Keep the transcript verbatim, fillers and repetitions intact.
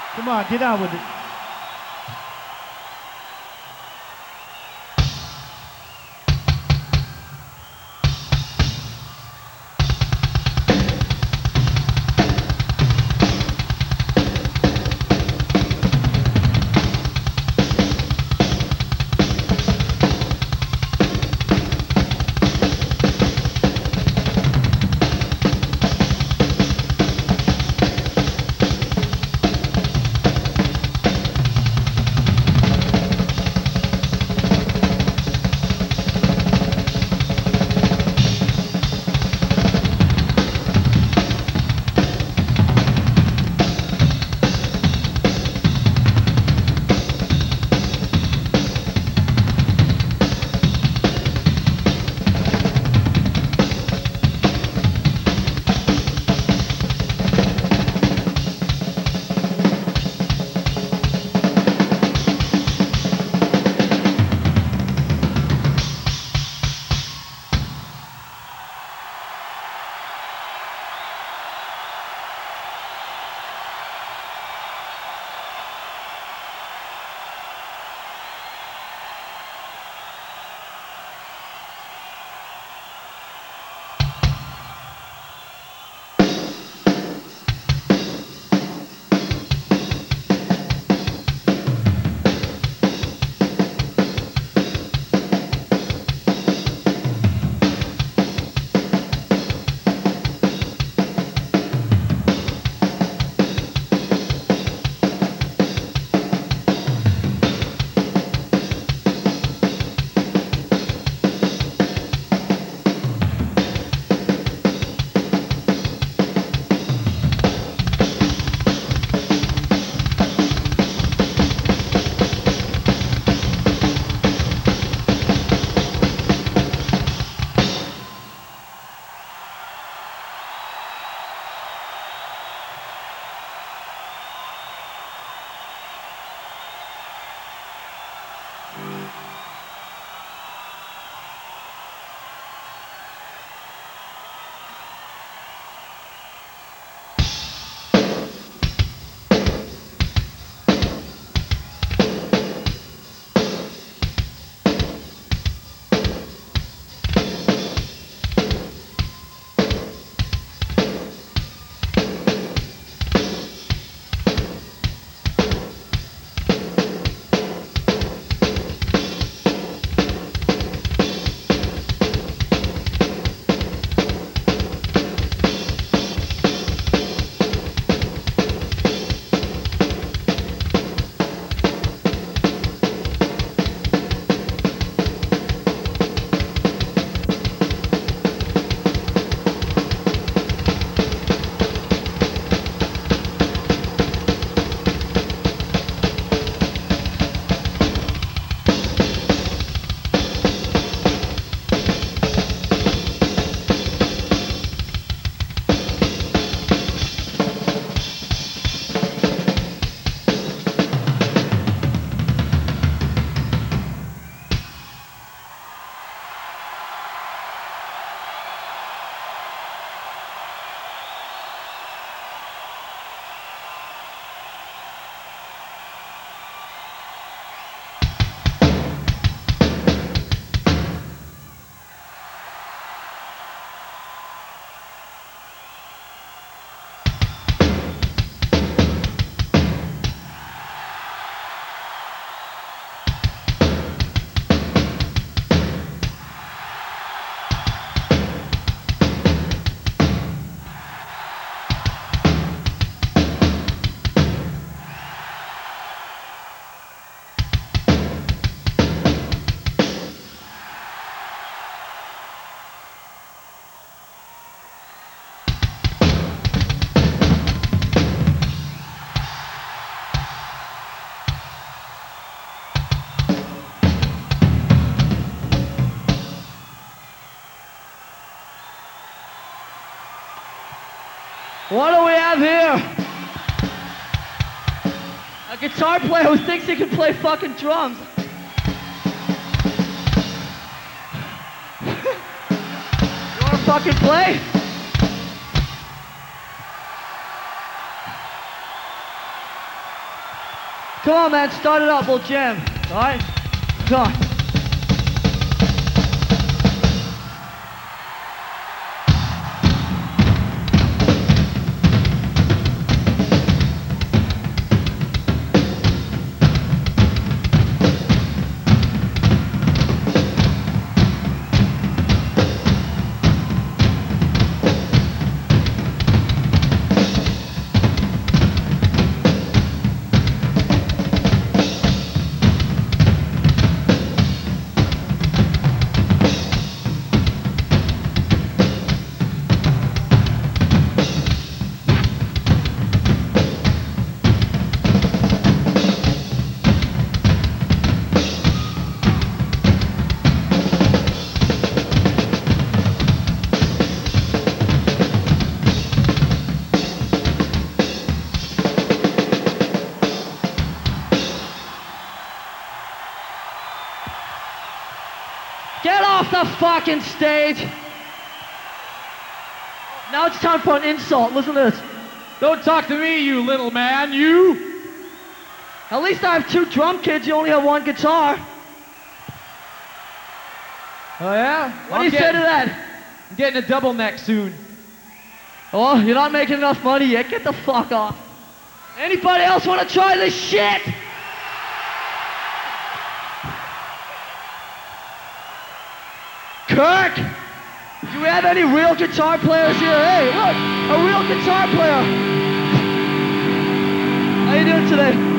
Come on, get on with it. What do we have here? A guitar player who thinks he can play fucking drums. You wanna fucking play? Come on, man, start it up, we'll jam. All right? Come on. Get off the fucking stage! Now it's time for an insult. Listen to this. Don't talk to me, you little man, you! At least I have two drum kids, you only have one guitar. Oh yeah? What do you say to that? I'm getting a double neck soon. Oh, you're not making enough money yet? Get the fuck off. Anybody else want to try this shit? Kirk! Do we have any real guitar players here? Hey, look! A real guitar player! How you doing today?